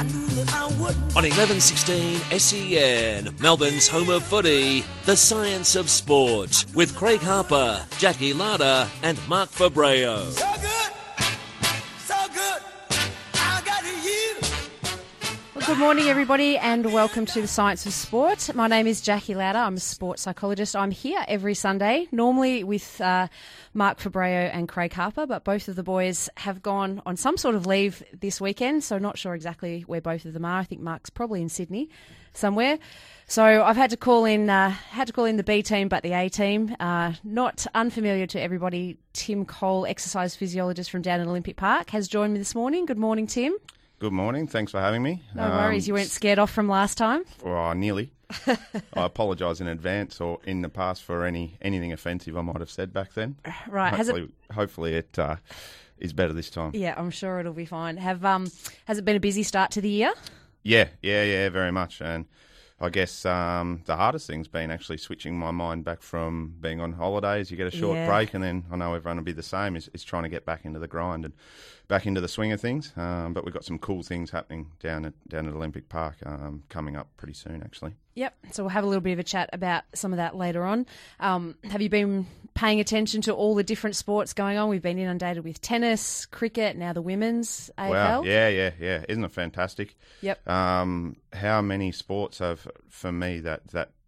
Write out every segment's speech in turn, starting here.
On 1116 SEN, Melbourne's home of footy, The Science of Sport, with Craig Harper, Jackie Lada and Mark Fabreo. So good, I got you. Well, good morning, everybody, and welcome to The Science of Sport. My name is Jackie Lada. I'm a sports psychologist. I'm here every Sunday, normally with Mark Fabreo and Craig Harper, but both of the boys have gone on some sort of leave this weekend, so not sure exactly where both of them are. I think Mark's probably in Sydney somewhere. So I've had to call in the B team, but the A team. Not unfamiliar to everybody, Tim Cole, exercise physiologist from down at Olympic Park, has joined me this morning. Good morning, Tim. Good morning. Thanks for having me. No worries. You weren't scared off from last time? Well, nearly. I apologise in advance or in the past for anything offensive I might have said back then. Right. Hopefully it is better this time. Yeah, I'm sure it'll be fine. Has it been a busy start to the year? Yeah, very much. And I guess the hardest thing's been actually switching my mind back from being on holidays. You get a short break, and then I know everyone will be the same, is trying to get back into the grind and back into the swing of things. But we've got some cool things happening down at Olympic Park coming up pretty soon, actually. Yep. So we'll have a little bit of a chat about some of that later on. Have you been paying attention to all the different sports going on? We've been inundated with tennis, cricket, now the women's AFL. Wow. Yeah. Isn't it fantastic? Yep. How many sports have, for me, that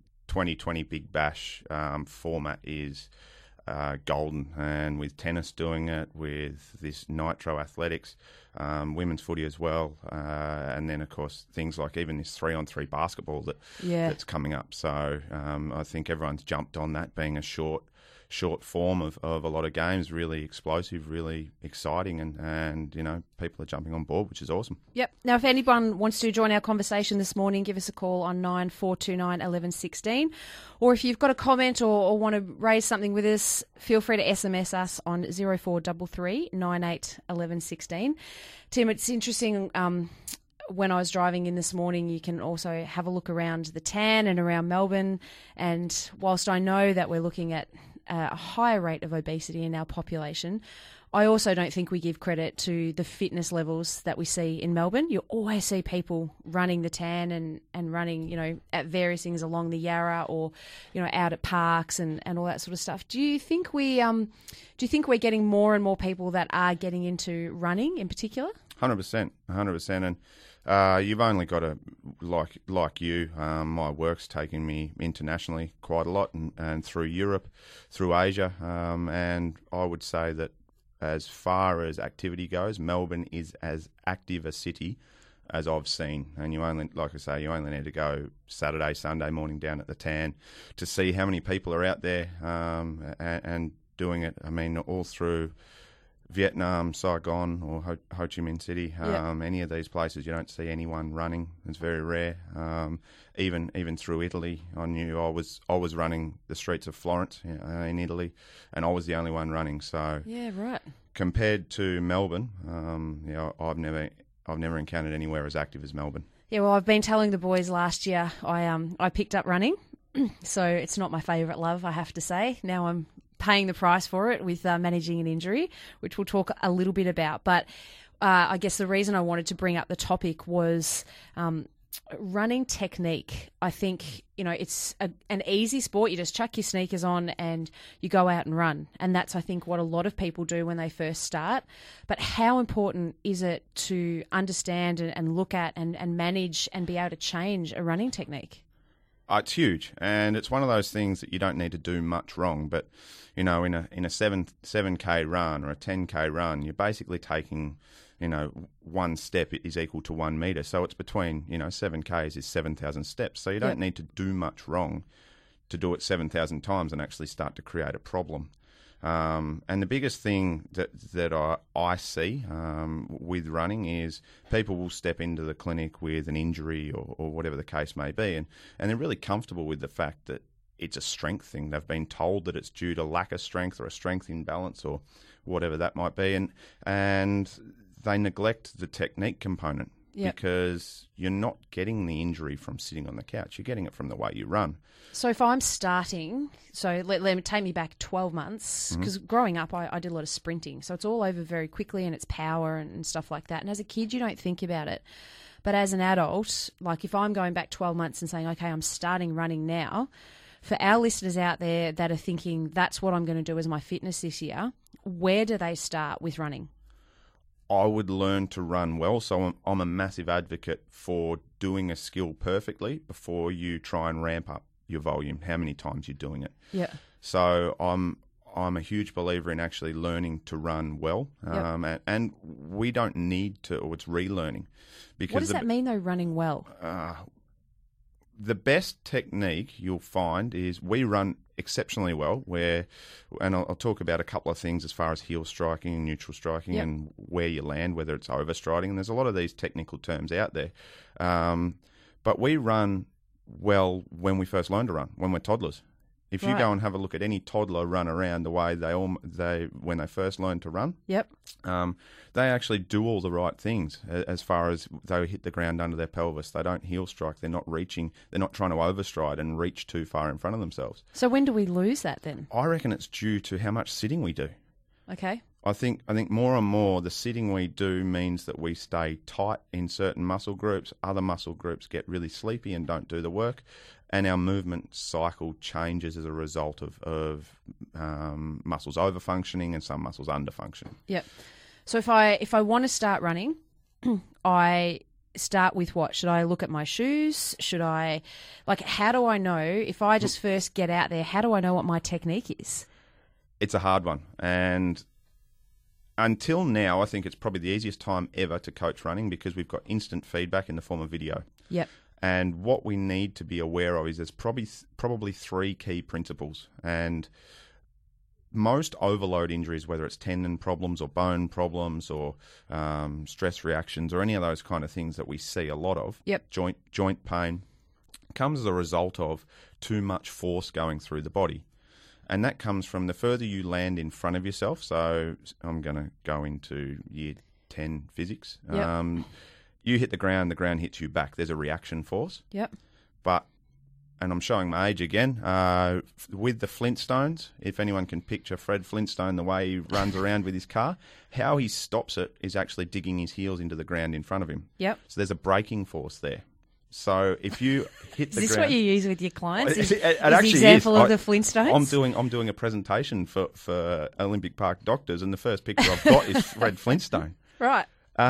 2020 Big Bash format is golden, and with tennis doing it, with this Nitro Athletics, women's footy as well, and then of course things like even this 3-on-3 basketball that's coming up. So I think everyone's jumped on that, being a short form of a lot of games, really explosive, really exciting, and you know, people are jumping on board, which is awesome. Yep. Now, if anyone wants to join our conversation this morning, give us a call on 9429 1116, or if you've got a comment or want to raise something with us, feel free to SMS us on 0433 98 1116. Tim, it's interesting. When I was driving in this morning, you can also have a look around the tan and around Melbourne. And whilst I know that we're looking at a higher rate of obesity in our population, I also don't think we give credit to the fitness levels that we see in Melbourne. You always see people running the tan and running, you know, at various things along the Yarra or, you know, out at parks and all that sort of stuff. Do you think we're getting more and more people that are getting into running in particular? 100%. And you've only got to, like you, my work's taken me internationally quite a lot, and through Europe, through Asia, and I would say that as far as activity goes, Melbourne is as active a city as I've seen. And you only, like I say, you only need to go Saturday, Sunday morning down at the tan to see how many people are out there and doing it. I mean, all through Vietnam, Saigon, or Ho Chi Minh City, any of these places, you don't see anyone running. It's very rare. Even through Italy, I knew I was running the streets of Florence in Italy, and I was the only one running. So yeah, right. Compared to Melbourne, I've never encountered anywhere as active as Melbourne. Yeah, well, I've been telling the boys last year I picked up running, so it's not my favourite love, I have to say. Now I'm paying the price for it with managing an injury, which we'll talk a little bit about. But I guess the reason I wanted to bring up the topic was running technique. I think, you know, it's an easy sport. You just chuck your sneakers on and you go out and run. And that's, I think, what a lot of people do when they first start. But how important is it to understand and look at and manage and be able to change a running technique? It's huge, and it's one of those things that you don't need to do much wrong. But you know, in a 7K run or a 10K run, you're basically taking, you know, one step is equal to 1 metre. So it's between, you know, 7Ks is 7,000 steps. So you don't need to do much wrong to do it 7,000 times and actually start to create a problem. And the biggest thing that I see with running is people will step into the clinic with an injury or whatever the case may be, and they're really comfortable with the fact that it's a strength thing. They've been told that it's due to lack of strength or a strength imbalance or whatever that might be, and they neglect the technique component. Yep. Because you're not getting the injury from sitting on the couch. You're getting it from the way you run. So if I'm starting, so let me take me back 12 months, because growing up I did a lot of sprinting. So it's all over very quickly and it's power and stuff like that. And as a kid, you don't think about it. But as an adult, like if I'm going back 12 months and saying, okay, I'm starting running now, for our listeners out there that are thinking that's what I'm going to do as my fitness this year, where do they start with running? I would learn to run well. So I'm a massive advocate for doing a skill perfectly before you try and ramp up your volume, how many times you're doing it. Yeah. So I'm a huge believer in actually learning to run well. And we don't need to, or it's relearning. Because what does that mean, though, running well? The best technique you'll find is we run exceptionally well, and I'll talk about a couple of things as far as heel striking and neutral striking and where you land, whether it's overstriding. And there's a lot of these technical terms out there. But we run well when we first learn to run, when we're toddlers. If you go and have a look at any toddler run around the way they when they first learn to run, they actually do all the right things as far as they hit the ground under their pelvis. They don't heel strike. They're not reaching. They're not trying to overstride and reach too far in front of themselves. So when do we lose that then? I reckon it's due to how much sitting we do. Okay. I think more and more the sitting we do means that we stay tight in certain muscle groups. Other muscle groups get really sleepy and don't do the work. And our movement cycle changes as a result of muscles overfunctioning and some muscles underfunctioning. Yep. So if I want to start running, I start with what? Should I look at my shoes? Should I, how do I know, if I just first get out there, how do I know what my technique is? It's a hard one. And until now, I think it's probably the easiest time ever to coach running because we've got instant feedback in the form of video. Yep. And what we need to be aware of is there's probably three key principles. And most overload injuries, whether it's tendon problems or bone problems or stress reactions or any of those kind of things that we see a lot of, joint pain, comes as a result of too much force going through the body. And that comes from the further you land in front of yourself. So I'm going to go into year 10 physics. Yep. You hit the ground hits you back. There's a reaction force. Yep. But, and I'm showing my age again, with the Flintstones, if anyone can picture Fred Flintstone, the way he runs around with his car, how he stops it is actually digging his heels into the ground in front of him. Yep. So there's a braking force there. So if you hit the ground... Is this what you use with your clients? Is it the example of the Flintstones? I'm doing a presentation for Olympic Park doctors, and the first picture I've got is Fred Flintstone. Right.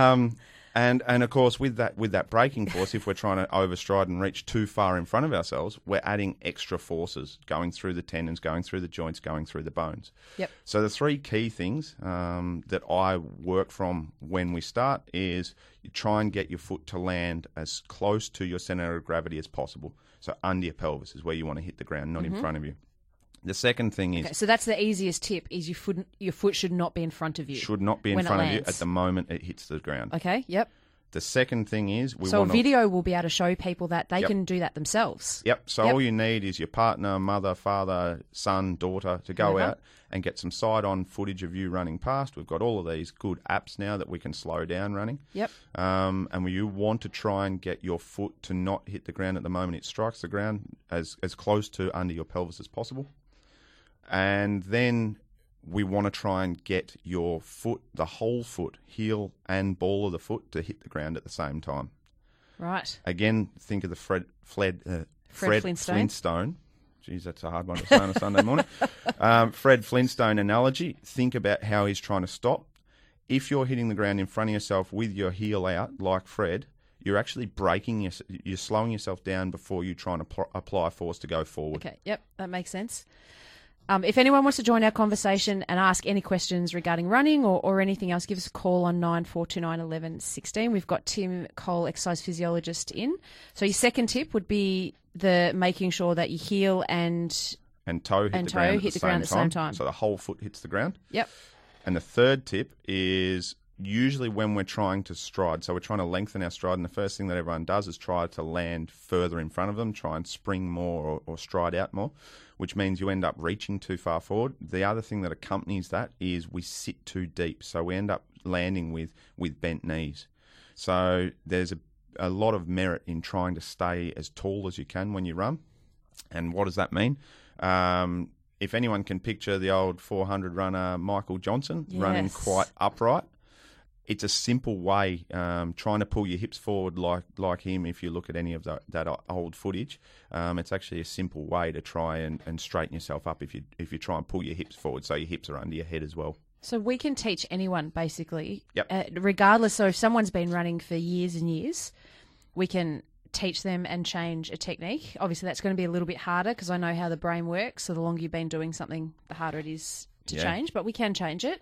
And of course, with that braking force, if we're trying to overstride and reach too far in front of ourselves, we're adding extra forces going through the tendons, going through the joints, going through the bones. Yep. So the three key things that I work from when we start is you try and get your foot to land as close to your center of gravity as possible. So under your pelvis is where you want to hit the ground, not in front of you. The second thing is... Okay, so that's the easiest tip, is your foot should not be in front of you. Should not be in front of you at the moment it hits the ground. Okay, yep. The second thing is... So a video will be able to show people that they can do that themselves. Yep, so all you need is your partner, mother, father, son, daughter to go out and get some side-on footage of you running past. We've got all of these good apps now that we can slow down running. Yep. And you want to try and get your foot to not hit the ground at the moment it strikes the ground, as close to under your pelvis as possible. And then we want to try and get your foot, the whole foot, heel and ball of the foot, to hit the ground at the same time. Right. Again, think of the Fred Flintstone. Geez, that's a hard one to say on a Sunday morning. Fred Flintstone analogy. Think about how he's trying to stop. If you're hitting the ground in front of yourself with your heel out, like Fred, you're actually braking, you're slowing yourself down before you try and apply force to go forward. Okay, yep, that makes sense. If anyone wants to join our conversation and ask any questions regarding running or anything else, give us a call on 9429 11 16. We've got Tim Cole, exercise physiologist, in. So your second tip would be the making sure that your heel and toe hit the ground at the same time. So the whole foot hits the ground. Yep. And the third tip is usually when we're trying to stride. So we're trying to lengthen our stride, and the first thing that everyone does is try to land further in front of them, try and spring more or stride out more, which means you end up reaching too far forward. The other thing that accompanies that is we sit too deep. So we end up landing with bent knees. So there's a lot of merit in trying to stay as tall as you can when you run. And what does that mean? If anyone can picture the old 400 runner Michael Johnson running quite upright, it's a simple way, trying to pull your hips forward like him. If you look at any of that old footage, it's actually a simple way to try and straighten yourself up if you try and pull your hips forward, so your hips are under your head as well. So we can teach anyone, basically, Yep. Regardless. So if someone's been running for years and years, we can teach them and change a technique. Obviously, that's going to be a little bit harder because I know how the brain works. So the longer you've been doing something, the harder it is to change. But we can change it.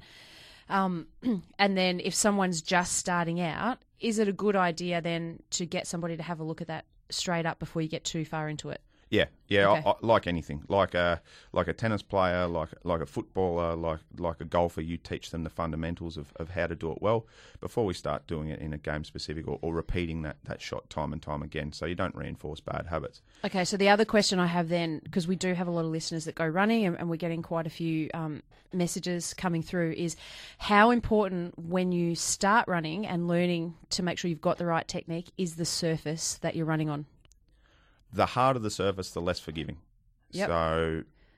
And then if someone's just starting out, is it a good idea then to get somebody to have a look at that straight up before you get too far into it? Yeah. Okay. I like anything, like a tennis player, like a footballer, like a golfer. You teach them the fundamentals of how to do it well before we start doing it in a game specific or repeating that shot time and time again, so you don't reinforce bad habits. Okay, so the other question I have then, because we do have a lot of listeners that go running and we're getting quite a few messages coming through, is how important when you start running and learning to make sure you've got the right technique is the surface that you're running on? The harder the surface, the less forgiving. Yep. So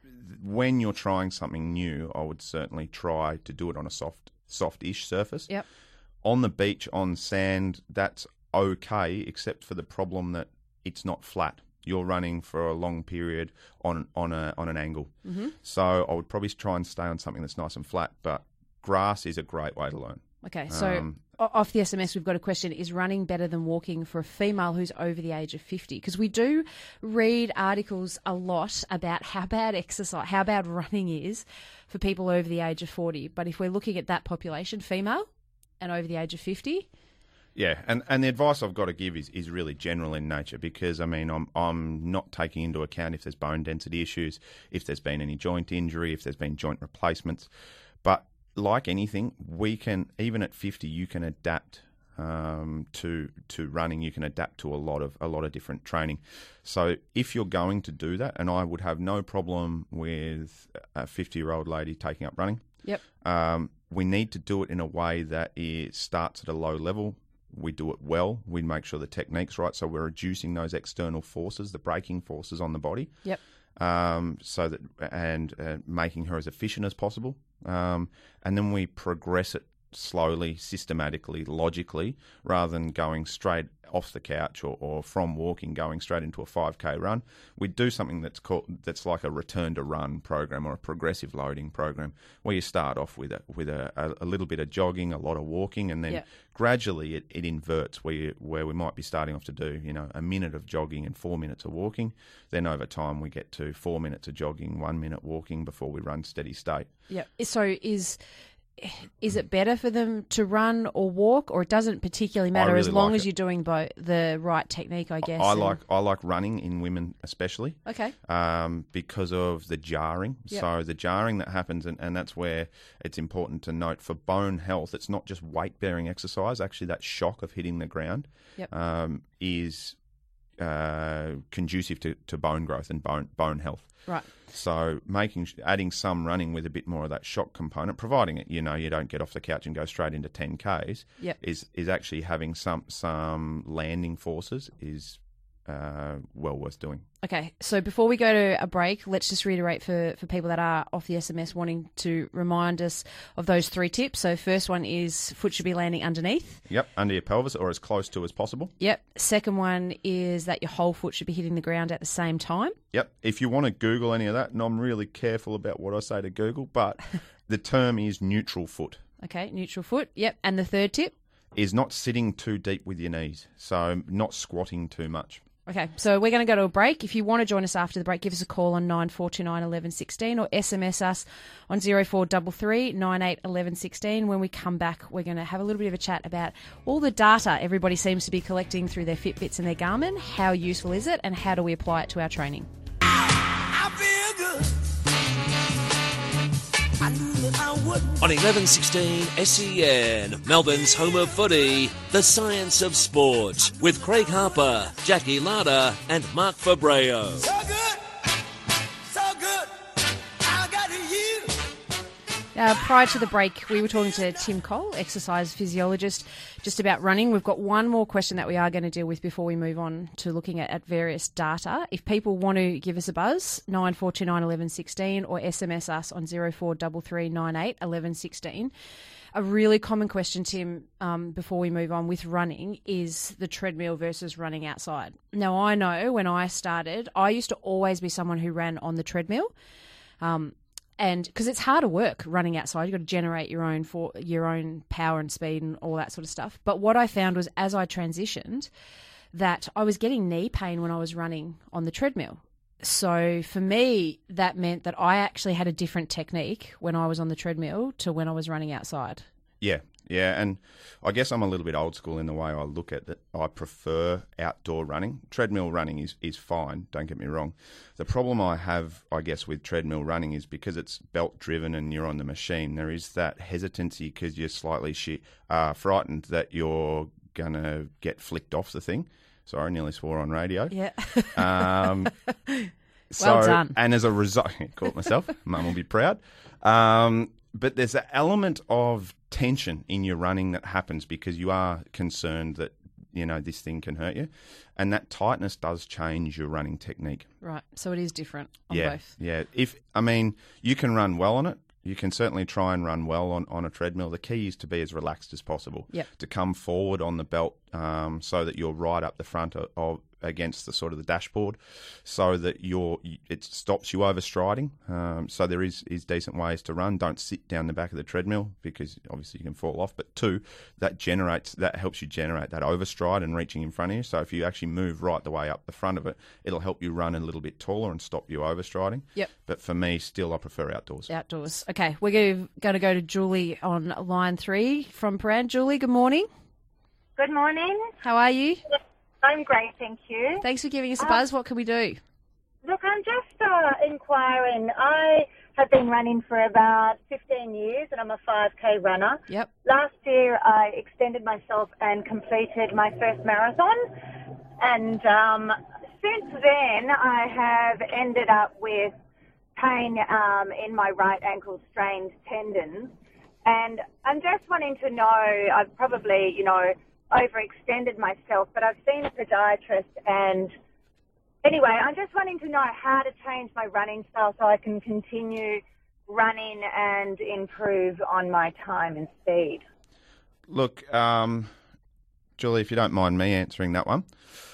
when you're trying something new, I would certainly try to do it on a soft-ish surface. Yep. On the beach, on sand, that's okay, except for the problem that it's not flat. You're running for a long period on an angle. Mm-hmm. So I would probably try and stay on something that's nice and flat, but grass is a great way to learn. Okay, so off the SMS, we've got a question. Is running better than walking for a female who's over the age of 50? Because we do read articles a lot about how bad running is for people over the age of 40. But if we're looking at that population, female and over the age of 50... Yeah, and the advice I've got to give is really general in nature, because, I mean, I'm not taking into account if there's bone density issues, if there's been any joint injury, if there's been joint replacements. But like anything, we can, even at 50, you can adapt to running. You can adapt to a lot of different training. So if you're going to do that, and I would have no problem with a 50-year-old lady taking up running. Yep. We need to do it in a way that it starts at a low level. We do it well. We make sure the technique's right, so we're reducing those external forces, the braking forces on the body. Yep. So that and making her as efficient as possible. And then we progress it slowly, systematically, logically, rather than going straight off the couch or from walking going straight into a 5K run. We do something that's like a return to run program or a progressive loading program, where you start off with a little bit of jogging, a lot of walking, and then gradually it inverts where we might be starting off to do a minute of jogging and 4 minutes of walking. Then over time we get to 4 minutes of jogging, 1 minute walking before we run steady state. Yeah. So is it better for them to run or walk, or it doesn't particularly matter really as long like as you're doing both the right technique, I guess? I like running in women especially. Okay. Because of the jarring. Yep. So the jarring that happens, and that's where it's important to note for bone health, it's not just weight-bearing exercise. Actually, that shock of hitting the ground is conducive to bone growth and bone health. Right. So adding some running with a bit more of that shock component, providing it you don't get off the couch and go straight into 10Ks, is actually having some landing forces is well worth doing. Okay, so before we go to a break, let's just reiterate for people that are off the SMS wanting to remind us of those 3 tips. So first one is foot should be landing underneath. Yep, under your pelvis or as close to as possible. Yep. Second one is that your whole foot should be hitting the ground at the same time. Yep. If you want to Google any of that, and I'm really careful about what I say to Google, but the term is neutral foot. Okay, neutral foot. Yep. And the third tip? Is not sitting too deep with your knees, so not squatting too much. Okay, so we're going to go to a break. If you want to join us after the break, give us a call on 9429 1116 or SMS us on 0433 98 1116. When we come back, we're going to have a little bit of a chat about all the data everybody seems to be collecting through their Fitbits and their Garmin. How useful is it, and how do we apply it to our training? I feel good. I knew that I would. On 1116 SEN, Melbourne's home of footy, The Science of Sport, with Craig Harper, Jackie Lada and Mark Fabreo. So good. So good. I got you. Prior to the break, we were talking to Tim Cole, exercise physiologist, just about running. We've got one more question that we are going to deal with before we move on to looking at various data. If people want to give us a buzz, 9429 1116 or SMS us on 0433 98 1116. a really common question, Tim, before we move on with running is the treadmill versus running outside. Now, I know when I started, I used to always be someone who ran on the treadmill. And because it's harder work running outside, you've got to generate your own power and speed and all that sort of stuff. But what I found was as I transitioned, that I was getting knee pain when I was running on the treadmill. So for me, that meant that I actually had a different technique when I was on the treadmill to when I was running outside. Yeah, and I guess I'm a little bit old school in the way I look at it. I prefer outdoor running. Treadmill running is fine, don't get me wrong. The problem I have, I guess, with treadmill running is because it's belt-driven and you're on the machine, there is that hesitancy because you're slightly frightened that you're going to get flicked off the thing. Sorry, nearly swore on radio. Yeah. So, well done. And as a result, caught myself. Mum will be proud. But there's an element of tension in your running that happens because you are concerned that, this thing can hurt you. And that tightness does change your running technique. Right. So it is different on both. Yeah. You can run well on it. You can certainly try and run well on a treadmill. The key is to be as relaxed as possible. Yep. To come forward on the belt so that you're right up the front of against the sort of the dashboard, so that it stops you overstriding. So there is decent ways to run. Don't sit down the back of the treadmill because obviously you can fall off. But two, that helps you generate that overstride and reaching in front of you. So if you actually move right the way up the front of it, it'll help you run a little bit taller and stop you overstriding. Yep. But for me, still, I prefer outdoors. Outdoors. Okay, we're going to go to Julie on line 3 from Paran. Julie, good morning. Good morning. How are you? I'm great, thank you. Thanks for giving us a buzz. What can we do? Look, I'm just inquiring. I have been running for about 15 years and I'm a 5K runner. Yep. Last year I extended myself and completed my first marathon. And since then I have ended up with pain in my right ankle, strained tendons. And I'm just wanting to know, I've probably, overextended myself, but I've seen a podiatrist and anyway, I'm just wanting to know how to change my running style so I can continue running and improve on my time and speed. Look, Julie, if you don't mind me answering that one,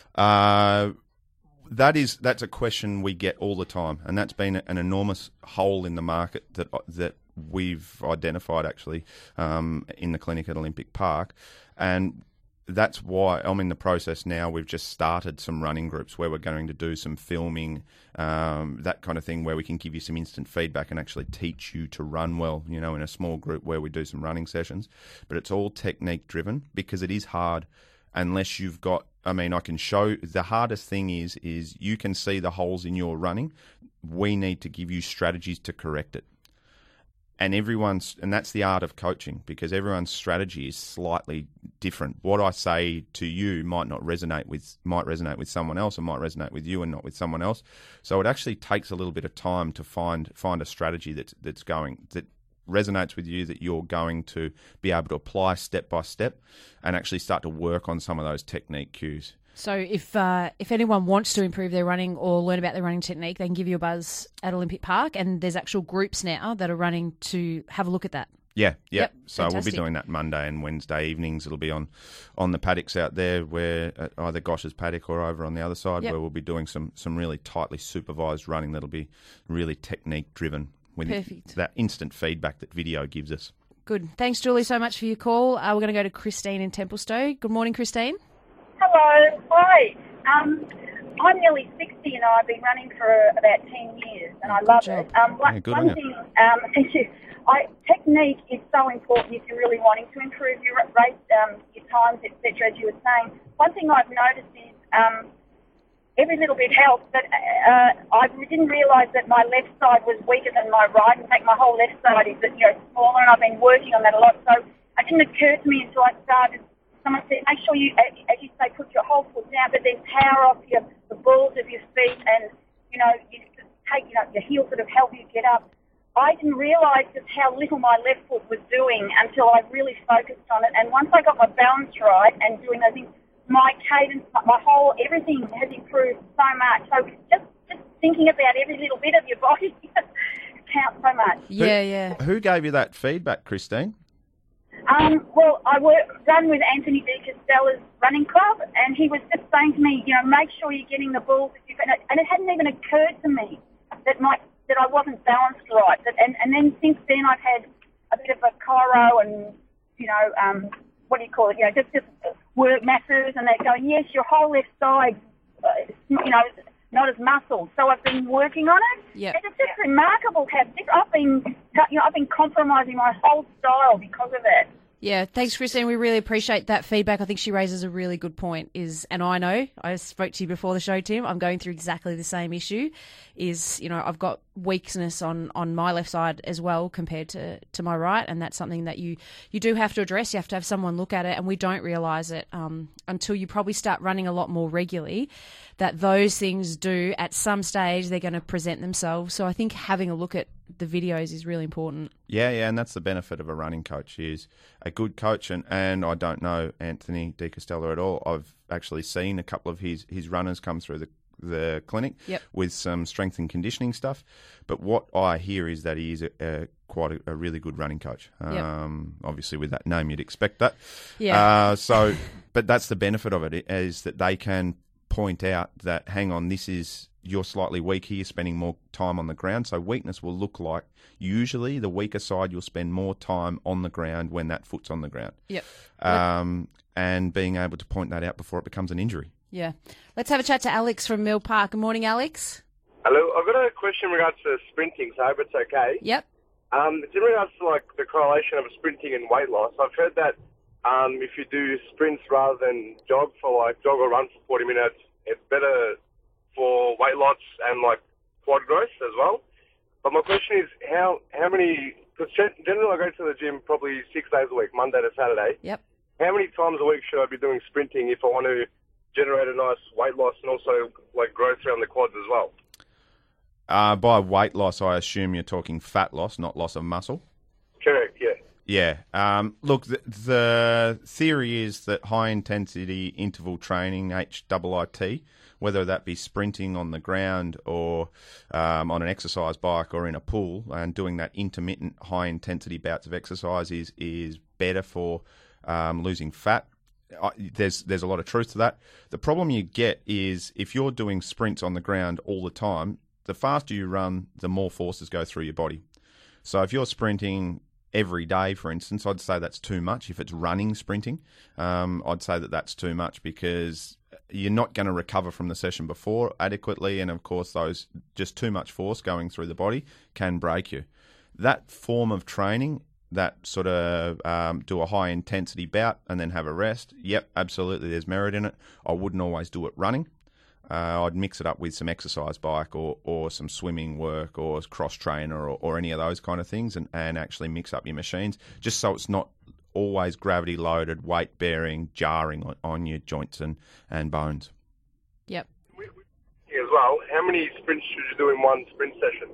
that's a question we get all the time, and that's been an enormous hole in the market that we've identified actually in the clinic at Olympic Park, and that's why I'm in the process now. We've just started some running groups where we're going to do some filming, that kind of thing, where we can give you some instant feedback and actually teach you to run well, in a small group where we do some running sessions. But it's all technique driven because it is hard unless you've got, I can show, the hardest thing is you can see the holes in your running. We need to give you strategies to correct it. And that's the art of coaching, because everyone's strategy is slightly different. What I say to you might resonate with someone else, and might resonate with you and not with someone else. So it actually takes a little bit of time to find a strategy that resonates with you, that you're going to be able to apply step by step, and actually start to work on some of those technique cues. So if anyone wants to improve their running or learn about their running technique, they can give you a buzz at Olympic Park, and there's actual groups now that are running to have a look at that. Yeah. Yep, So fantastic. We'll be doing that Monday and Wednesday evenings. It'll be on the paddocks out there, where at either Gosh's paddock or over on the other side, Yep. where we'll be doing some really tightly supervised running that'll be really technique driven with Perfect. that instant feedback that video gives us. Good. Thanks, Julie, so much for your call. We're going to go to Christine in Templestowe. Good morning, Christine. Hello. Hi. I'm nearly 60 and I've been running for about 10 years and I love job. it. Good on you. Thing, thank you. Technique is so important if you're really wanting to improve your race, your times, etc., as you were saying. One thing I've noticed is every little bit helps, but I didn't realise that my left side was weaker than my right. In fact, my whole left side is smaller, and I've been working on that a lot. So it didn't occur to me until I started. Someone said, make sure you, as you say, put your whole foot down, but then power off the balls of your feet, and you take your heels sort of help you get up. I didn't realise just how little my left foot was doing until I really focused on it. And once I got my balance right and doing those things, my cadence, everything has improved so much. So just thinking about every little bit of your body counts so much. Yeah. Who gave you that feedback, Christine? Well, I run with Anthony De Costella's running club, and he was just saying to me, make sure you're getting the balls. And it hadn't even occurred to me that I wasn't balanced right. And then since then, I've had a bit of a chiro and, what do you call it? Just work masses, and they're going, yes, your whole left side, not as muscle. So I've been working on it. Yep. And it's just remarkable how I've been compromising my whole style because of it. Yeah, thanks, Christine. We really appreciate that feedback. I think she raises a really good point. And I know, I spoke to you before the show, Tim, I'm going through exactly the same issue. I've got weakness on my left side as well compared to my right, and that's something that you do have to address. You have to have someone look at it, and we don't realise it until you probably start running a lot more regularly, that those things do, at some stage, they're going to present themselves. So I think having a look at the videos is really important. Yeah, and that's the benefit of a running coach, is a good coach, and I don't know Anthony De Costella at all. I've actually seen a couple of his runners come through the clinic with some strength and conditioning stuff, but what I hear is that he is quite a really good running coach. Obviously, with that name, you'd expect that. Yeah. But that's the benefit of it, is that they can point out that, hang on, you're slightly weak here, you're spending more time on the ground. So weakness will look like, usually the weaker side, you'll spend more time on the ground when that foot's on the ground. Yep. And being able to point that out before it becomes an injury. Yeah. Let's have a chat to Alex from Mill Park. Good morning, Alex. Hello. I've got a question in regards to sprinting, so I hope it's okay. Yep. It's in regards to the correlation of sprinting and weight loss. I've heard that if you do sprints rather than jog or run for 40 minutes, it's better for weight loss and quad growth as well. But my question is, how many? Because generally I go to the gym probably 6 days a week, Monday to Saturday. Yep. How many times a week should I be doing sprinting if I want to generate a nice weight loss and also growth around the quads as well? By weight loss, I assume you're talking fat loss, not loss of muscle. Correct. Yeah. Yeah. Look, the theory is that high-intensity interval training, HIIT, whether that be sprinting on the ground or on an exercise bike or in a pool, and doing that intermittent high-intensity bouts of exercise is better for losing fat. There's a lot of truth to that. The problem you get is if you're doing sprints on the ground all the time, the faster you run, the more forces go through your body. So if you're sprinting every day, for instance, I'd say that's too much. If it's running, sprinting, I'd say that's too much, because you're not going to recover from the session before adequately, and of course those just too much force going through the body can break you. That form of training, that sort of do a high intensity bout and then have a rest, yep, absolutely, there's merit in it. I wouldn't always do it running. I'd mix it up with some exercise bike or some swimming work or cross trainer or any of those kind of things, and actually mix up your machines, just so it's not always gravity loaded, weight bearing, jarring on your joints and bones. Yep. As well, how many sprints should you do in one sprint session?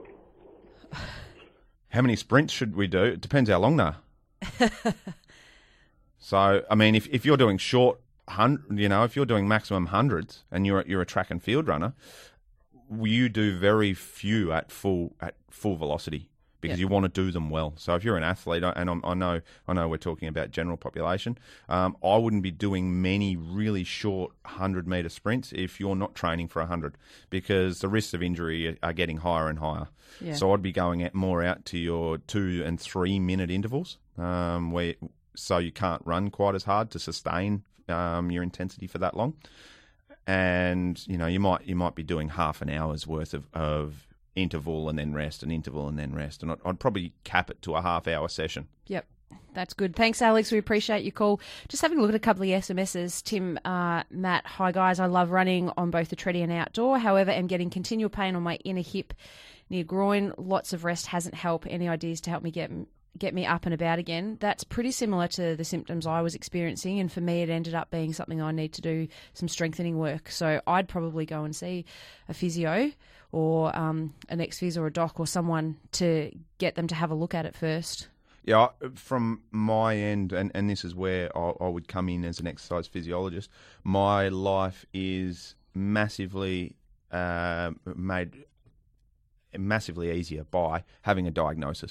How many sprints should we do? It depends how long they're. So, I mean, if you're doing short, if you're doing maximum hundreds and you're a track and field runner, you do very few at full velocity, because you want to do them well. So if you're an athlete, and I know we're talking about general population, I wouldn't be doing many really short 100-metre sprints if you're not training for 100, because the risks of injury are getting higher and higher. Yeah. So I'd be going more out to your 2 and 3 minute intervals, so you can't run quite as hard to sustain your intensity for that long. And you might be doing half an hour's worth of interval and then rest, and interval and then rest, and I'd probably cap it to a half-hour session. Yep. That's good. Thanks, Alex. We appreciate your call. Just having a look at a couple of SMSs. Tim, Matt, hi guys. I love running on both the treadie and outdoor. However, I'm getting continual pain on my inner hip near groin. Lots of rest hasn't helped. Any ideas to help me get me up and about again? That's pretty similar to the symptoms I was experiencing, and for me it ended up being something I need to do some strengthening work. So I'd probably go and see a physio or an ex-phys or a doc or someone to get them to have a look at it first. Yeah, from my end, and this is where I would come in as an exercise physiologist, my life is massively made massively easier by having a diagnosis.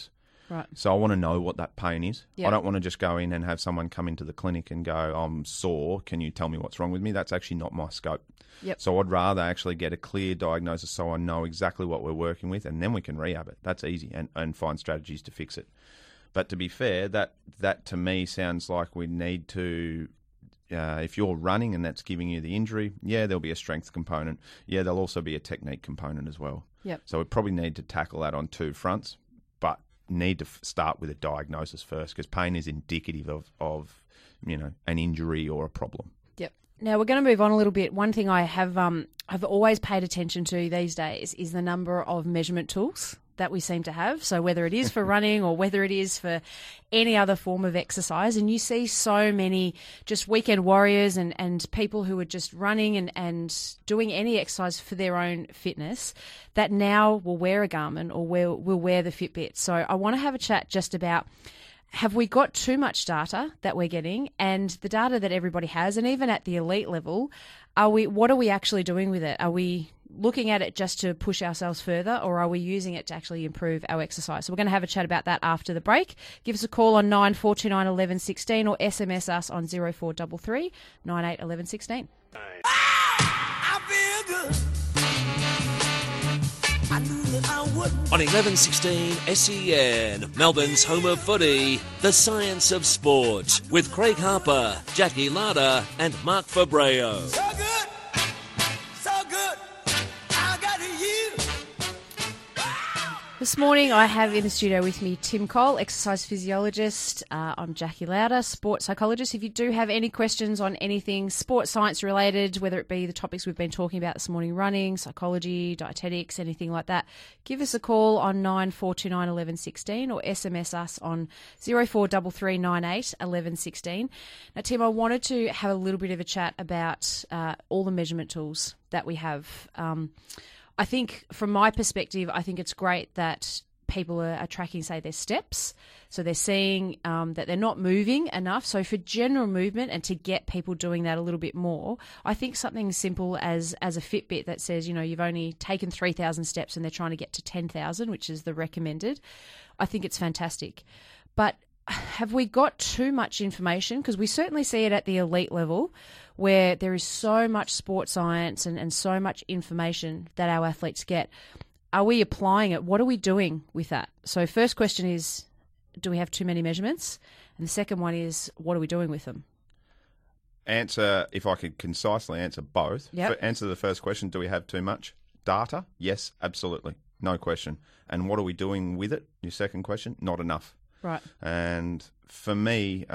Right. So I want to know what that pain is. Yep. I don't want to just go in and have someone come into the clinic and go, I'm sore, can you tell me what's wrong with me? That's actually not my scope. Yep. So I'd rather actually get a clear diagnosis so I know exactly what we're working with, and then we can rehab it. That's easy, and find strategies to fix it. But to be fair, that to me sounds like we need to, if you're running and that's giving you the injury, yeah, there'll be a strength component. Yeah, there'll also be a technique component as well. Yep. So we probably need to tackle that on two fronts, but need to start with a diagnosis first, because pain is indicative of an injury or a problem. Yep. Now we're going to move on a little bit. One thing I have I've always paid attention to these days is the number of measurement tools that we seem to have. So whether it is for running or whether it is for any other form of exercise, and you see so many just weekend warriors and people who are just running and doing any exercise for their own fitness that now will wear a Garmin or will wear the Fitbit. So I want to have a chat just about, have we got too much data that we're getting, and the data that everybody has, and even at the elite level, what are we actually doing with it? Are we looking at it just to push ourselves further, or are we using it to actually improve our exercise? So we're going to have a chat about that after the break. Give us a call on 9429 11 16 or SMS us on 0433 98 11 16. I feel good. I knew that I would. On 1116 SEN, Melbourne's home of footy, The Science of Sport, with Craig Harper, Jackie Lada and Mark Fabreo. So good. So good. I got you. This morning I have in the studio with me Tim Cole, exercise physiologist. I'm Jackie Lauder, sports psychologist. If you do have any questions on anything sports science related, whether it be the topics we've been talking about this morning, running, psychology, dietetics, anything like that, give us a call on 9429 11 16 or SMS us on 0433 98 11 16. Now, Tim, I wanted to have a little bit of a chat about all the measurement tools that we have. I think from my perspective, I think it's great that people are tracking, say, their steps. So they're seeing that they're not moving enough. So for general movement and to get people doing that a little bit more, I think something simple as a Fitbit that says, you've only taken 3,000 steps and they're trying to get to 10,000, which is the recommended. I think it's fantastic. But have we got too much information? Because we certainly see it at the elite level, where there is so much sports science and so much information that our athletes get. Are we applying it? What are we doing with that? So first question is, do we have too many measurements? And the second one is, what are we doing with them? Answer, if I could concisely answer both. Yep. Answer the first question, do we have too much data? Yes, absolutely. No question. And what are we doing with it? Your second question, not enough. Right. And for me,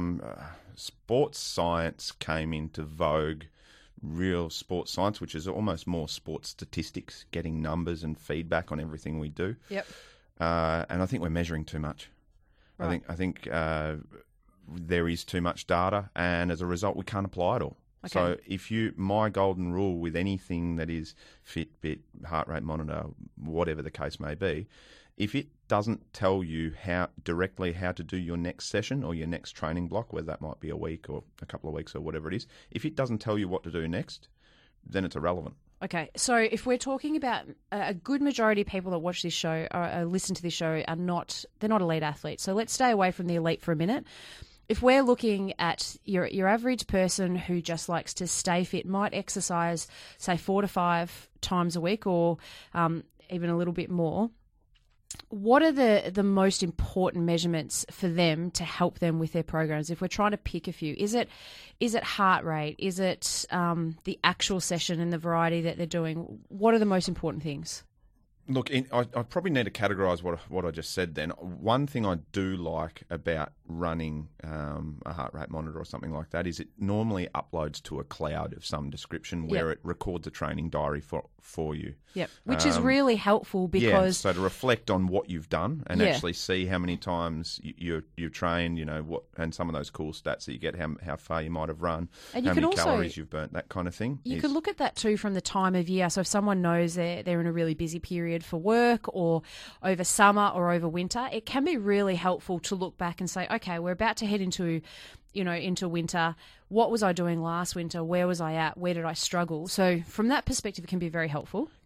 sports science came into vogue, real sports science, which is almost more sports statistics, getting numbers and feedback on everything we do. Yep. And I think we're measuring too much. Right. I think there is too much data, and as a result, we can't apply it all. Okay. So my golden rule with anything that is Fitbit, heart rate monitor, whatever the case may be, if it doesn't tell you directly how to do your next session or your next training block, whether that might be a week or a couple of weeks or whatever it is, if it doesn't tell you what to do next, then it's irrelevant. Okay, so if we're talking about a good majority of people that watch this show or listen to this show they're not elite athletes. So let's stay away from the elite for a minute. If we're looking at your average person who just likes to stay fit, might exercise, say, 4 to 5 times a week or even a little bit more, what are the most important measurements for them to help them with their programs? If we're trying to pick a few, is it heart rate? Is it the actual session and the variety that they're doing? What are the most important things? Look, I probably need to categorise what I just said then. One thing I do like about running a heart rate monitor or something like that is it normally uploads to a cloud of some description where it records a training diary for you. Yep, which is really helpful because... so to reflect on what you've done and actually see how many times you've trained, and some of those cool stats that you get, how far you might have run, and how many calories you've burnt, that kind of thing. You can look at that too from the time of year. So if someone knows they're in a really busy period for work or over summer or over winter, it can be really helpful to look back and say, okay, we're about to head into winter. What was I doing last winter? Where was I at? Where did I struggle? So from that perspective, it can be very helpful. Yep.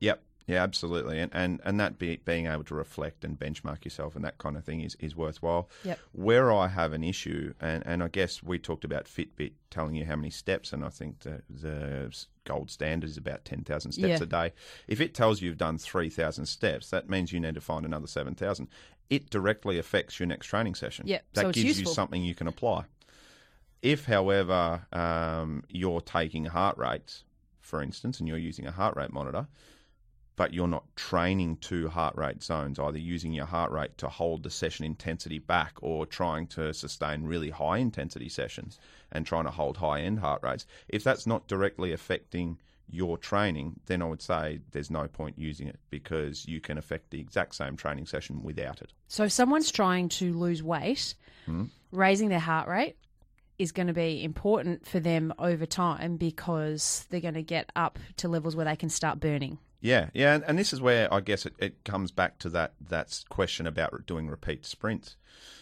Yeah, absolutely. And that being able to reflect and benchmark yourself and that kind of thing is worthwhile. Yep. Where I have an issue, and I guess we talked about Fitbit telling you how many steps, and I think the gold standard is about 10,000 steps a day. If it tells you you've done 3,000 steps, that means you need to find another 7,000. It directly affects your next training session. Yep. That So it's gives useful. you something you can apply. If, however, you're taking heart rates, for instance, and you're using a heart rate monitor, but you're not training to heart rate zones, either using your heart rate to hold the session intensity back or trying to sustain really high intensity sessions and trying to hold high end heart rates, if that's not directly affecting your training, then I would say there's no point using it because you can affect the exact same training session without it. So if someone's trying to lose weight, raising their heart rate is going to be important for them over time because they're going to get up to levels where they can start burning. Yeah, and this is where I guess it comes back to that question about doing repeat sprints.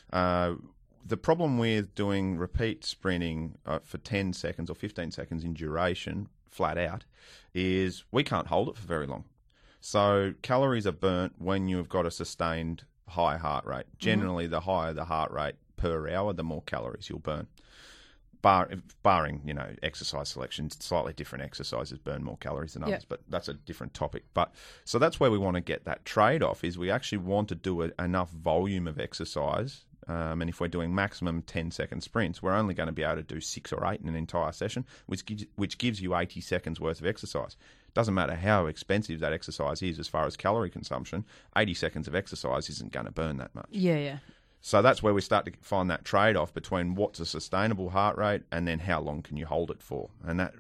The problem with doing repeat sprinting for 10 seconds or 15 seconds in duration, flat out, is we can't hold it for very long. So calories are burnt when you've got a sustained high heart rate. Generally, the higher the heart rate per hour, the more calories you'll burn. Barring, exercise selection, slightly different exercises burn more calories than others, but that's a different topic. But so that's where we want to get that trade-off is we actually want to do enough volume of exercise. And if we're doing maximum 10-second sprints, we're only going to be able to do 6 or 8 in an entire session, which gives you 80 seconds worth of exercise. Doesn't matter how expensive that exercise is as far as calorie consumption, 80 seconds of exercise isn't going to burn that much. Yeah. So that's where we start to find that trade-off between what's a sustainable heart rate and then how long can you hold it for. And that,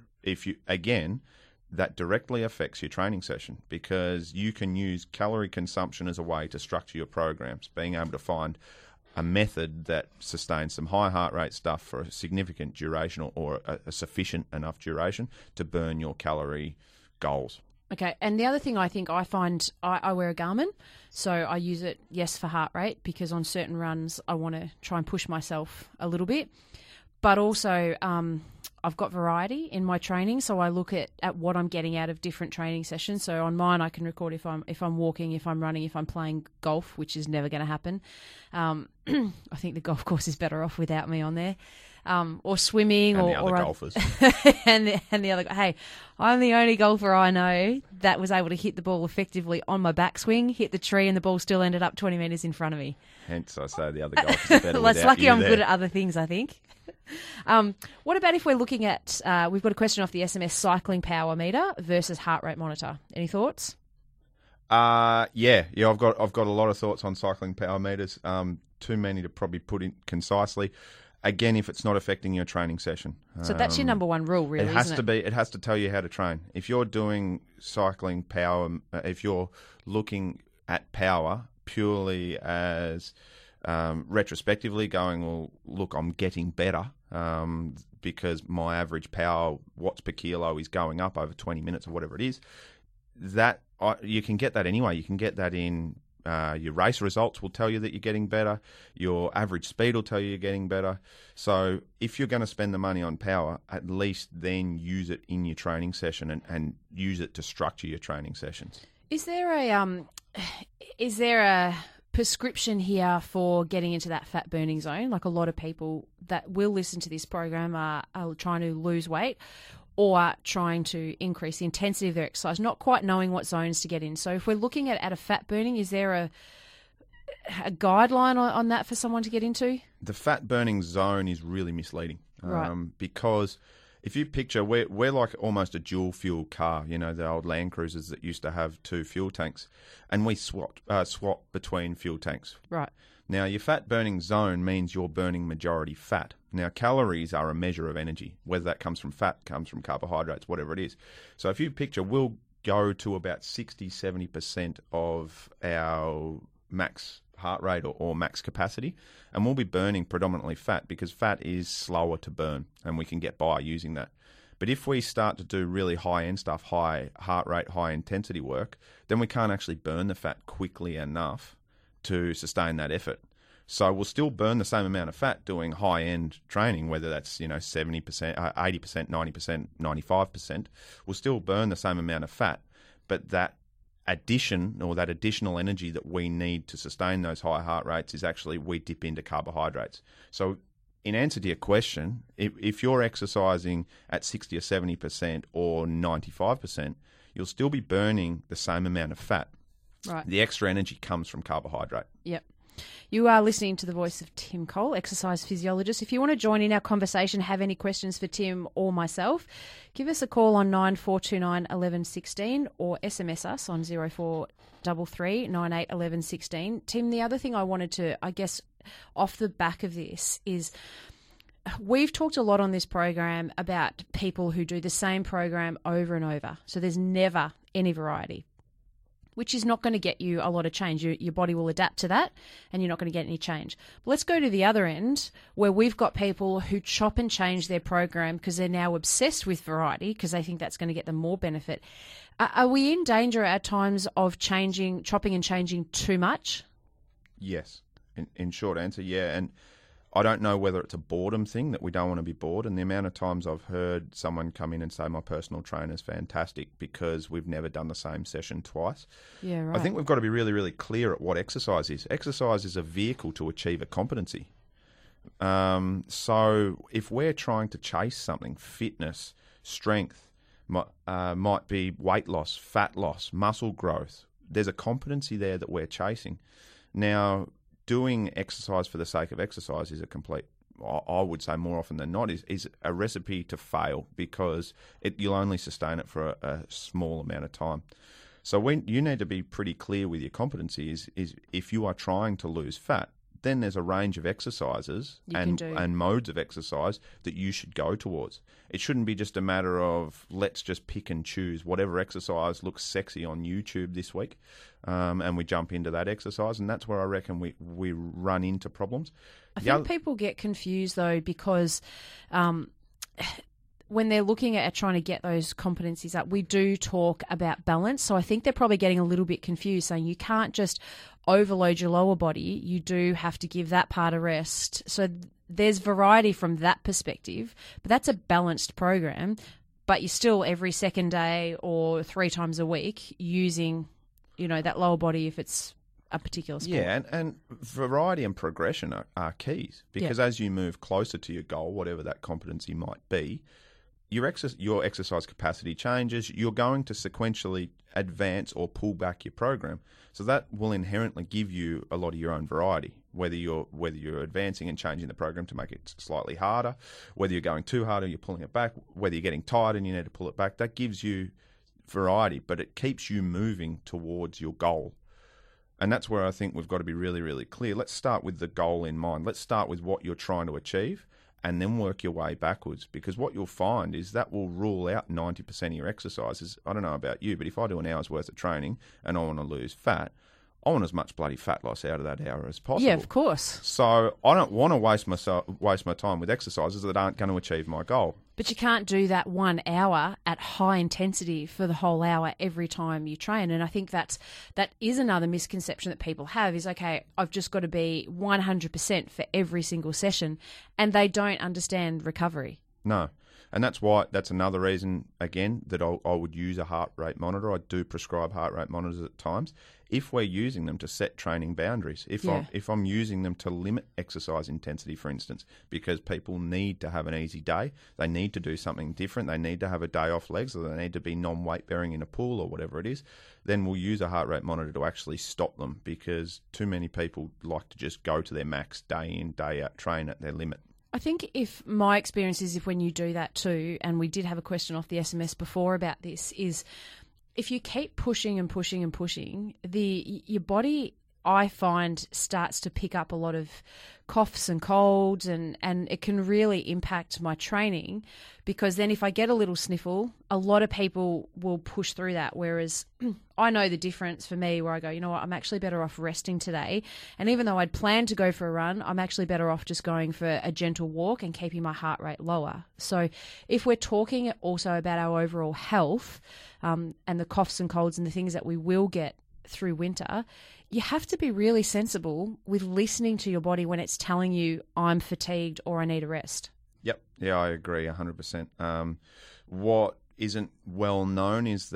that directly affects your training session because you can use calorie consumption as a way to structure your programs, being able to find a method that sustains some high heart rate stuff for a significant duration or a sufficient enough duration to burn your calorie goals. Okay, and the other thing I think I find, I wear a Garmin, so I use it, for heart rate, because on certain runs I want to try and push myself a little bit. But also I've got variety in my training, so I look at what I'm getting out of different training sessions. So on mine I can record if I'm walking, if I'm running, if I'm playing golf, which is never going to happen. I think the golf course is better off without me on there. Or swimming, and or the other golfers. and the other. Hey, I'm the only golfer I know that was able to hit the ball effectively on my backswing, hit the tree, and the ball still ended up 20 metres in front of me. Hence, I say the other golfers are better. Well, it's without lucky you I'm there. good at other things, I think. What about if we're looking at? We've got a question off the SMS: cycling power meter versus heart rate monitor. Any thoughts? Yeah. I've got a lot of thoughts on cycling power meters. Too many to probably put in concisely. Again, if it's not affecting your training session. So that's your number one rule, really, it has isn't to be. It has to tell you how to train. If you're doing cycling power, if you're looking at power purely as retrospectively going, well, look, I'm getting better because my average power watts per kilo is going up over 20 minutes or whatever it is, that you can get that anyway. You can get that in your race results will tell you that you're getting better. Your average speed will tell you you're getting better. So if you're going to spend the money on power, at least then use it in your training session and use it to structure your training sessions. Is there a prescription here for getting into that fat burning zone? Like a lot of people that will listen to this program are trying to lose weight or trying to increase the intensity of their exercise, not quite knowing what zones to get in. So if we're looking at a fat burning, is there a guideline on that for someone to get into? The fat burning zone is really misleading, Right. Because if you picture, we're like almost a dual fuel car, the old Land Cruisers that used to have 2 fuel tanks, and we swap between fuel tanks. Right. Now, your fat burning zone means you're burning majority fat. Now, calories are a measure of energy, whether that comes from fat, comes from carbohydrates, whatever it is. So if you picture, we'll go to about 60-70% of our max heart rate or max capacity, and we'll be burning predominantly fat because fat is slower to burn and we can get by using that. But if we start to do really high-end stuff, high heart rate, high-intensity work, then we can't actually burn the fat quickly enough to sustain that effort. So we'll still burn the same amount of fat doing high-end training, whether that's 70%, 80%, 90%, 95%. We'll still burn the same amount of fat, but that addition or that additional energy that we need to sustain those high heart rates is actually we dip into carbohydrates. So in answer to your question, if you're exercising at 60 or 70% or 95%, you'll still be burning the same amount of fat. Right. The extra energy comes from carbohydrate. Yep. You are listening to the voice of Tim Cole, exercise physiologist. If you want to join in our conversation, have any questions for Tim or myself, give us a call on 9429 1116 or SMS us on 0433 98 11 16. Tim, the other thing I wanted to, I guess, off the back of this is we've talked a lot on this program about people who do the same program over and over. So there's never any variety, which is not going to get you a lot of change. Your body will adapt to that and you're not going to get any change. But let's go to the other end where we've got people who chop and change their program because they're now obsessed with variety because they think that's going to get them more benefit. Are we in danger at times of chopping and changing too much? Yes. In short answer, yeah. And I don't know whether it's a boredom thing that we don't want to be bored. And the amount of times I've heard someone come in and say, my personal trainer's fantastic because we've never done the same session twice. Yeah, right. I think we've got to be really, really clear at what exercise is. Exercise is a vehicle to achieve a competency. So if we're trying to chase something, fitness, strength, might be weight loss, fat loss, muscle growth, there's a competency there that we're chasing. Now, doing exercise for the sake of exercise is I would say more often than not, is a recipe to fail because you'll only sustain it for a small amount of time. So you need to be pretty clear with your competency is if you are trying to lose fat, then there's a range of exercises and modes of exercise that you should go towards. It shouldn't be just a matter of let's just pick and choose whatever exercise looks sexy on YouTube this week, and we jump into that exercise, and that's where I reckon we run into problems. I think people get confused though because when they're looking at trying to get those competencies up, we do talk about balance. So I think they're probably getting a little bit confused, saying you can't just overload your lower body. You do have to give that part a rest. So there's variety from that perspective, but that's a balanced program. But you're still every second day or 3 times a week using, that lower body if it's a particular sport. Yeah, and variety and progression are keys because as you move closer to your goal, whatever that competency might be, your exercise capacity changes. You're going to sequentially advance or pull back your program. So that will inherently give you a lot of your own variety, whether you're advancing and changing the program to make it slightly harder, whether you're going too hard and you're pulling it back, whether you're getting tired and you need to pull it back. That gives you variety, but it keeps you moving towards your goal. And that's where I think we've got to be really, really clear. Let's start with the goal in mind. Let's start with what you're trying to achieve and then work your way backwards, because what you'll find is that will rule out 90% of your exercises. I don't know about you, but if I do an hour's worth of training and I want to lose fat, I want as much bloody fat loss out of that hour as possible. Yeah, of course. So I don't want to waste my time with exercises that aren't going to achieve my goal. But you can't do that 1 hour at high intensity for the whole hour every time you train. And I think that is another misconception that people have is, okay, I've just got to be 100% for every single session. And they don't understand recovery. No. And that's another reason, again, that I would use a heart rate monitor. I do prescribe heart rate monitors at times if we're using them to set training boundaries. If I'm using them to limit exercise intensity, for instance, because people need to have an easy day, they need to do something different, they need to have a day off legs, or they need to be non-weight bearing in a pool or whatever it is, then we'll use a heart rate monitor to actually stop them, because too many people like to just go to their max day in, day out, train at their limit. I think my experience is if when you do that too, and we did have a question off the SMS before about this, is if you keep pushing and pushing and pushing, your body, I find, starts to pick up a lot of coughs and colds, and it can really impact my training, because then if I get a little sniffle, a lot of people will push through that, whereas I know the difference for me where I go, you know what, I'm actually better off resting today, and even though I'd planned to go for a run, I'm actually better off just going for a gentle walk and keeping my heart rate lower. So if we're talking also about our overall health and the coughs and colds and the things that we will get through winter, you have to be really sensible with listening to your body when it's telling you I'm fatigued or I need a rest. Yep. Yeah, I agree 100%. What isn't well known is that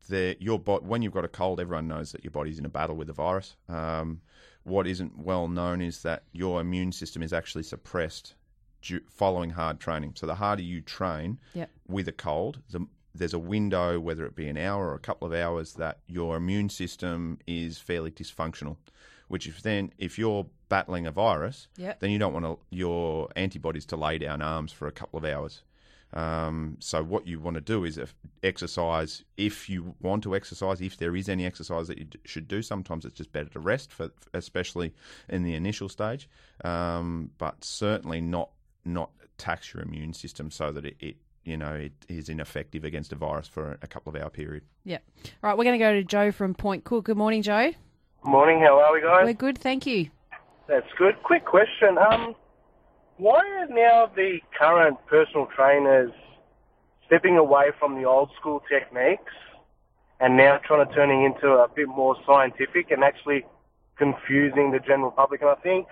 when you've got a cold, everyone knows that your body's in a battle with the virus. What isn't well known is that your immune system is actually suppressed following hard training. So the harder you train with a cold, there's a window, whether it be an hour or a couple of hours, that your immune system is fairly dysfunctional. Which if you're battling a virus, then you don't want your antibodies to lay down arms for a couple of hours. So what you want to do is exercise if you want to exercise, if there is any exercise that you should do. Sometimes it's just better to rest, especially in the initial stage, but certainly not tax your immune system so that it is ineffective against a virus for a couple of hour period. Yeah. All right, we're going to go to Joe from Point Cook. Good morning, Joe. Morning, how are we, guys? We're good, thank you. That's good. Quick question. Why are now the current personal trainers stepping away from the old school techniques and now trying to turning into a bit more scientific and actually confusing the general public? And I think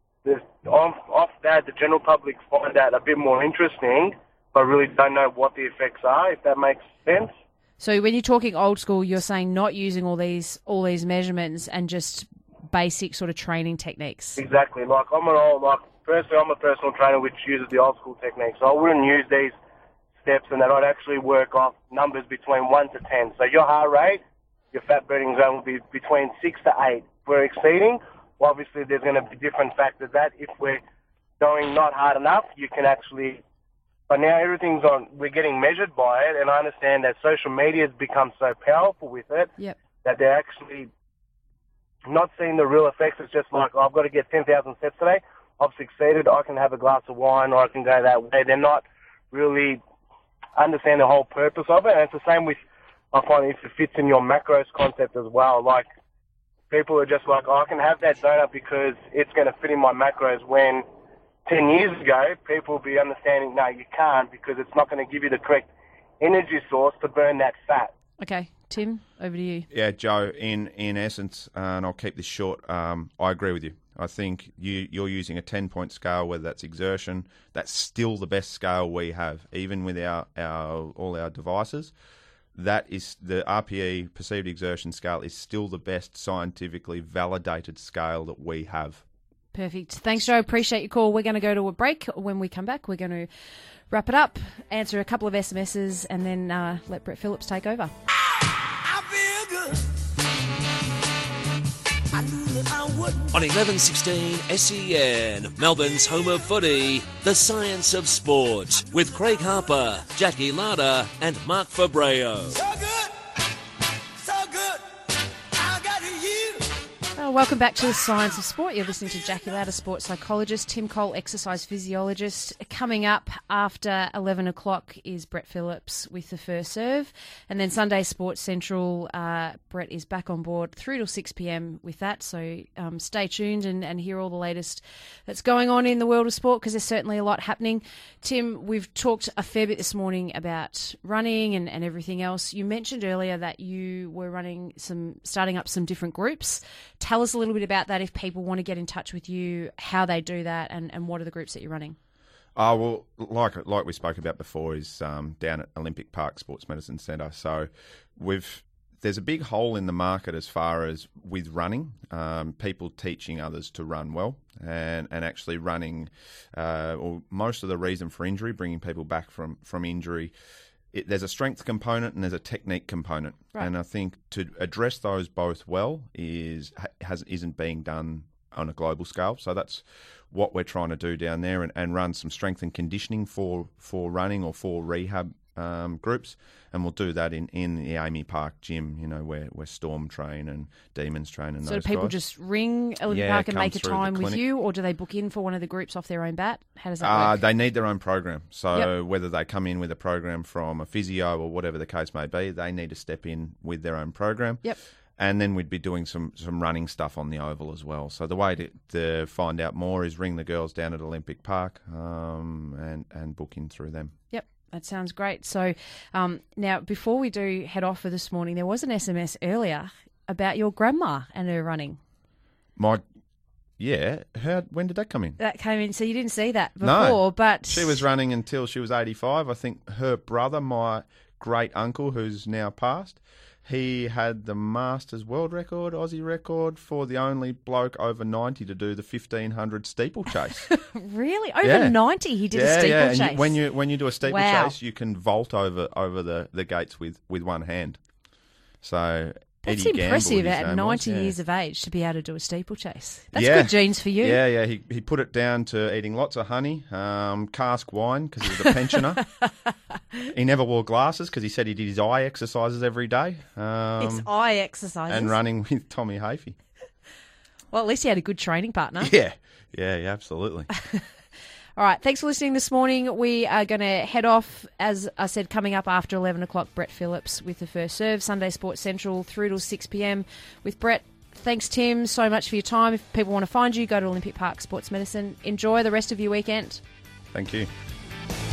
off that, the general public find that a bit more interesting, but really don't know what the effects are, if that makes sense. So when you're talking old school, you're saying not using all these measurements and just basic sort of training techniques. Exactly. Personally, I'm a personal trainer which uses the old school techniques. So I wouldn't use these steps, and that I'd actually work off numbers between 1 to 10. So your heart rate, your fat burning zone will be between 6 to 8. If we're exceeding, obviously there's going to be different factors that if we're going not hard enough, you can actually... But now everything's we're getting measured by it, and I understand that social media has become so powerful with it that they're actually not seeing the real effects. It's just like, I've got to get 10,000 steps today. I've succeeded. I can have a glass of wine, or I can go that way. They're not really understand the whole purpose of it. And it's the same with, I find if it fits in your macros concept as well. Like, people are just like, I can have that donut because it's going to fit in my macros, when 10 years ago, people would be understanding, no, you can't, because it's not going to give you the correct energy source to burn that fat. Okay, Tim, over to you. Yeah, Joe, in essence, and I'll keep this short, I agree with you. I think you're using a 10-point scale, whether that's exertion. That's still the best scale we have, even with all our devices. That is the RPE, perceived exertion scale, is still the best scientifically validated scale that we have. Perfect. Thanks, Joe. Appreciate your call. We're going to go to a break. When we come back, we're going to wrap it up, answer a couple of SMSs, and then let Brett Phillips take over. I feel good. I knew that I would. On 1116 SEN, Melbourne's home of footy, The Science of Sport, with Craig Harper, Jackie Lada and Mark Fabreo. So good. So good. I got you. Welcome back to The Science of Sport. You're listening to Jackie Lada, sports psychologist, Tim Cole, exercise physiologist. Coming up after 11 o'clock is Brett Phillips with the first serve. And then Sunday Sports Central, Brett is back on board 3 till 6 p.m. with that. So stay tuned and hear all the latest that's going on in the world of sport, because there's certainly a lot happening. Tim, we've talked a fair bit this morning about running and everything else. You mentioned earlier that you were starting up some different groups. Tell us a little bit about that, if people want to get in touch with you, how they do that, and what are the groups that you're running? Well, like we spoke about before, is down at Olympic Park Sports Medicine Centre. So there's a big hole in the market as far as with running, people teaching others to run well, and actually running, or most of the reason for injury, bringing people back from injury. There's a strength component and there's a technique component, right. And I think to address those both well isn't being done on a global scale. So that's what we're trying to do down there, and run some strength and conditioning for running or for rehab groups, and we'll do that in the Amy Park gym, where Storm train and Demons train and those guys. So do people just ring Olympic Park and make a time with you, or do they book in for one of the groups off their own bat? How does that work? They need their own program. So whether they come in with a program from a physio or whatever the case may be, they need to step in with their own program. Yep. And then we'd be doing some running stuff on the oval as well. So the way to find out more is ring the girls down at Olympic Park and book in through them. Yep. That sounds great. So now, before we do head off for this morning, there was an SMS earlier about your grandma and her running. When did that come in? That came in, so you didn't see that before, but... She was running until she was 85. I think her brother, my great uncle, who's now passed, he had the Masters world record, Aussie record, for the only bloke over 90 to do the 1500 steeplechase. Really? Over 90 he did a steeplechase? And when you do a steeplechase, Wow. you can vault over the gates with one hand. So That's Eddie Gamble, impressive his at name 90 was, years of age to be able to do a steeplechase. That's Yeah. good genes for you. Yeah. He put it down to eating lots of honey, cask wine because he was a pensioner. He never wore glasses because he said he did his eye exercises every day. It's eye exercises. And running with Tommy Hafey. Well, at least he had a good training partner. Yeah, absolutely. All right, thanks for listening this morning. We are going to head off, as I said, coming up after 11 o'clock, Brett Phillips with the First Serve, Sunday Sports Central through till 6 p.m. with Brett. Thanks, Tim, so much for your time. If people want to find you, go to Olympic Park Sports Medicine. Enjoy the rest of your weekend. Thank you.